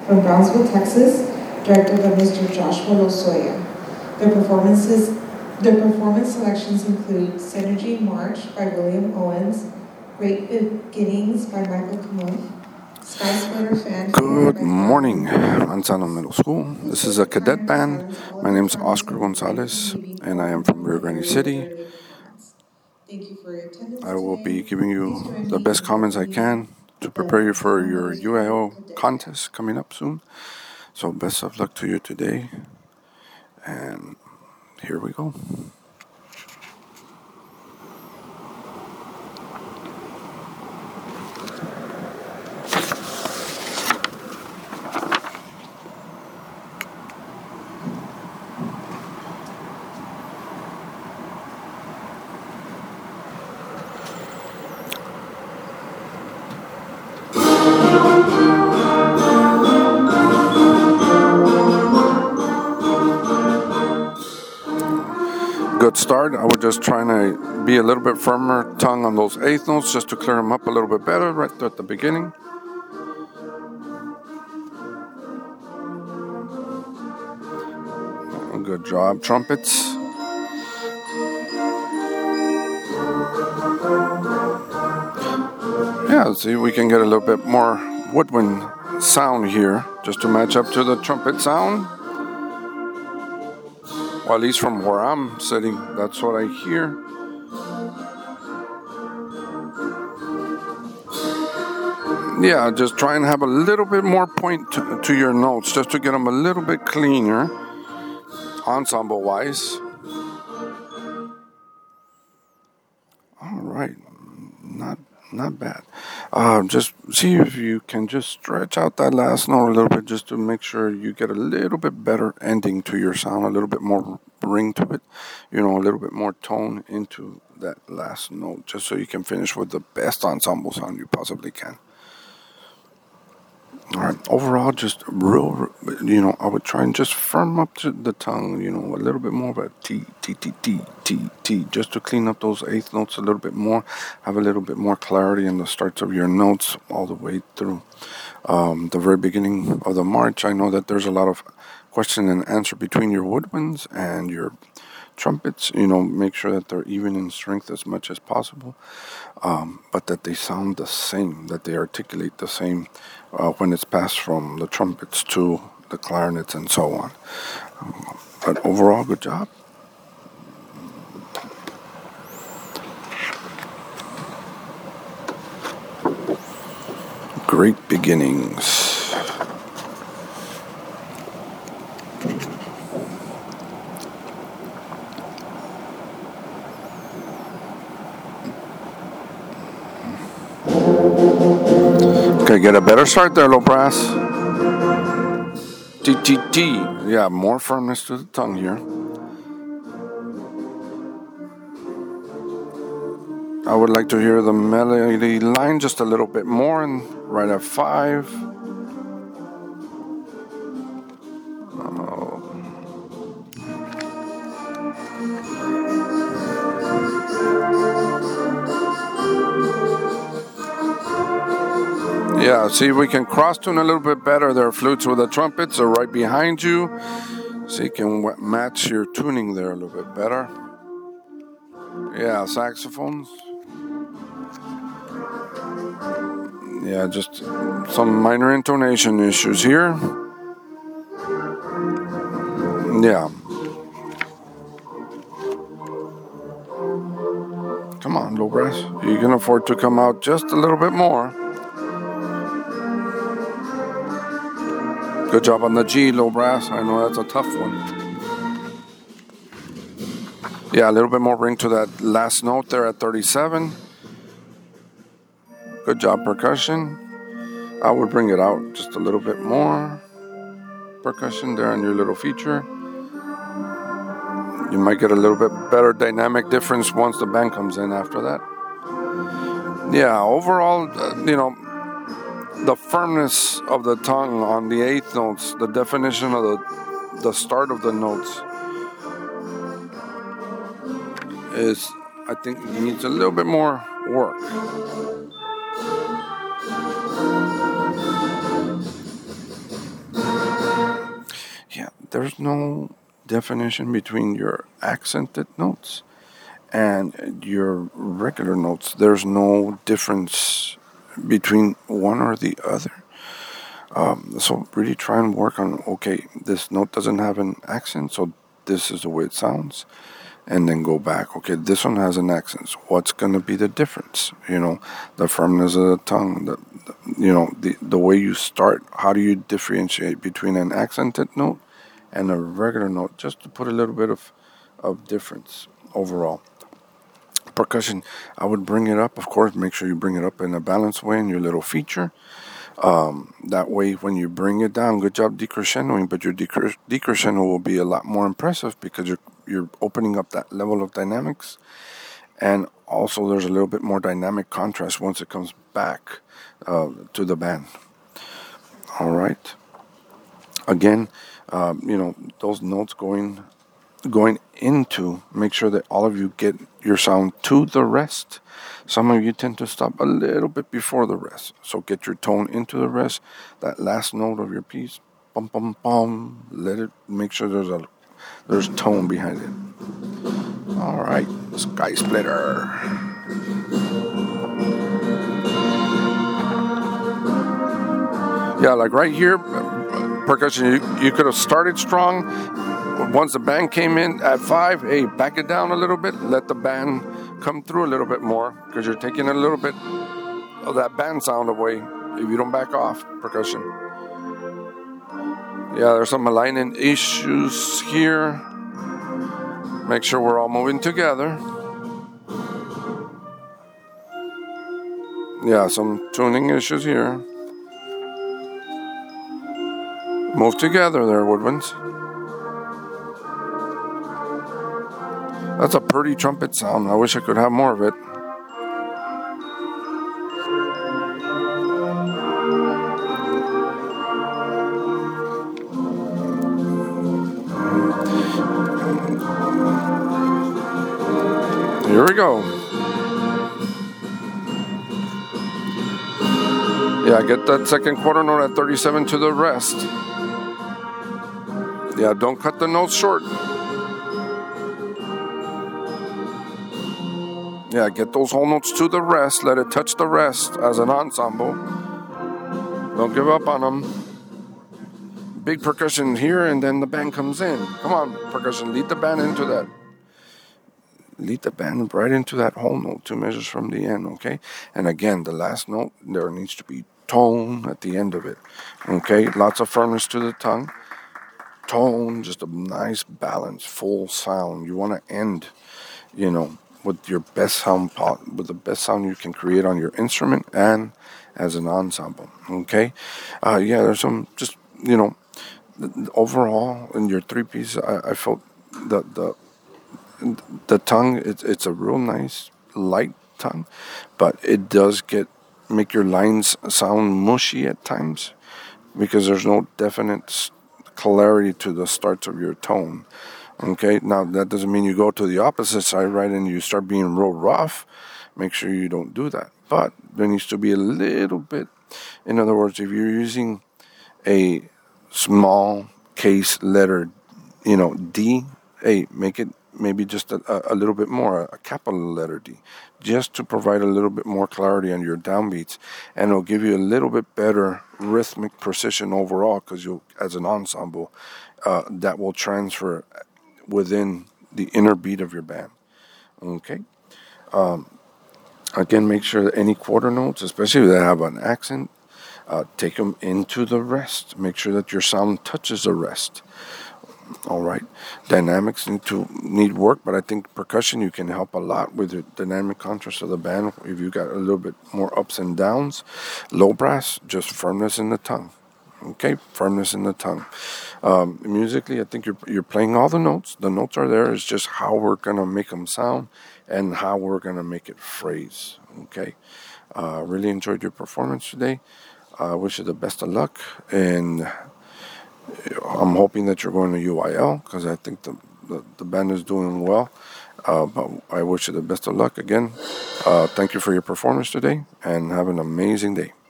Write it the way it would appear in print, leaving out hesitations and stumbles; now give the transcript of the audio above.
From Brownsville, Texas, directed by Mr. Joshua Lozoya. Their performance selections include Synergy March by William Owens, Great Beginnings by Michael Kamoth, Sky Splitter Fan. Good morning, Manzano Middle School. This is a cadet band. My name is Oscar Gonzalez, and I am from Rio Grande City. I will be giving you the best comments I can to prepare you for your UIO contest coming up soon. So best of luck to you today, and here we go. Good start. I was just trying to be a little bit firmer tongue on those eighth notes just to clear them up a little bit better right at the beginning. Good job, trumpets. Yeah, see, we can get a little bit more woodwind sound here just to match up to the trumpet sound. Well, at least from where I'm sitting, that's what I hear. Yeah, just try and have a little bit more point to your notes just to get them a little bit cleaner, ensemble-wise. All right, not bad. Just see if you can just stretch out that last note a little bit just to make sure you get a little bit better ending to your sound, a little bit more ring to it, a little bit more tone into that last note, just so you can finish with the best ensemble sound you possibly can. All right, overall, just real, I would try and just firm up to the tongue, a little bit more of a T, T, T, T, T, T, just to clean up those eighth notes a little bit more, have a little bit more clarity in the starts of your notes all the way through. The very beginning of the march, I know that there's a lot of question and answer between your woodwinds and your trumpets. Make sure that they're even in strength as much as possible, but that they sound the same, that they articulate the same when it's passed from the trumpets to the clarinets and so on. But overall, good job. Great beginnings. Okay, get a better start there, low brass. T, T, T. Yeah, more firmness to the tongue here. I would like to hear the melody line just a little bit more, and right at 5. Yeah, see, we can cross-tune a little bit better. There are flutes with the trumpets are right behind you, so you can match your tuning there a little bit better. Yeah, saxophones. Yeah, just some minor intonation issues here. Yeah. Come on, low brass. You can afford to come out just a little bit more. Good job on the G, low brass. I know that's a tough one. Yeah, a little bit more ring to that last note there at 37. Good job, percussion. I would bring it out just a little bit more. Percussion there on your little feature. You might get a little bit better dynamic difference once the band comes in after that. Yeah, overall, the firmness of the tongue on the eighth notes, the definition of the start of the notes is, I think, needs a little bit more work. there's no definition between your accented notes and your regular notes. There's no difference between one or the other. So really try and work on, okay, this note doesn't have an accent, so this is the way it sounds. And then go back, okay, this one has an accent. So what's going to be the difference? The firmness of the tongue, the way you start. How do you differentiate between an accented note and a regular note, just to put a little bit of difference overall. Percussion, I would bring it up, of course, make sure you bring it up in a balanced way in your little feature. That way, when you bring it down, good job decrescendoing, but your decrescendo will be a lot more impressive because you're opening up that level of dynamics, and also there's a little bit more dynamic contrast once it comes back to the band. All right. Again, those notes going into, make sure that all of you get your sound to the rest. Some of you tend to stop a little bit before the rest, so get your tone into the rest. That last note of your piece, bum bum bum, make sure there's tone behind it. All right, Sky Splitter. Yeah, like right here, percussion, you could have started strong. Once the band came in at 5, hey, back it down a little bit. Let the band come through a little bit more, because you're taking a little bit of that band sound away if you don't back off, percussion. Yeah, there's some aligning issues here. Make sure we're all moving together. Yeah, some tuning issues here. Move together there, woodwinds. That's a pretty trumpet sound. I wish I could have more of it. Here we go. Yeah, get that second quarter note at 37 to the rest. Yeah, don't cut the notes short. Yeah, get those whole notes to the rest. Let it touch the rest as an ensemble. Don't give up on them. Big percussion here, and then the band comes in. Come on, percussion, lead the band into that. Lead the band right into that whole note, 2 measures from the end, okay? And again, the last note, there needs to be tone at the end of it, okay? Lots of firmness to the tongue. Tone, just a nice balance, full sound. You want to end, with your best sound, with the best sound you can create on your instrument and as an ensemble, okay? Yeah, there's some, just, overall in your 3-piece, I felt the tongue, it's a real nice light tongue, but it does make your lines sound mushy at times because there's no definite clarity to the starts of your tone. Okay, now that doesn't mean you go to the opposite side, right, and you start being real rough. Make sure you don't do that. But there needs to be a little bit, in other words, if you're using a small case letter, D, hey, make it maybe just a little bit more, a capital letter D, just to provide a little bit more clarity on your downbeats, and it'll give you a little bit better rhythmic precision overall, because you'll, as an ensemble, that will transfer within the inner beat of your band. Okay. Again, make sure that any quarter notes, especially if they have an accent, take them into the rest. Make sure that your sound touches the rest. All right. Dynamics need work, but I think percussion, you can help a lot with the dynamic contrast of the band. If you got a little bit more ups and downs, low brass, just firmness in the tongue. Okay, firmness in the tongue. Musically, I think you're playing all the notes. The notes are there. It's just how we're gonna make them sound and how we're gonna make it phrase. Okay. Really enjoyed your performance today. I wish you the best of luck, and I'm hoping that you're going to UIL, because I think the band is doing well. But I wish you the best of luck again. Thank you for your performance today, and have an amazing day.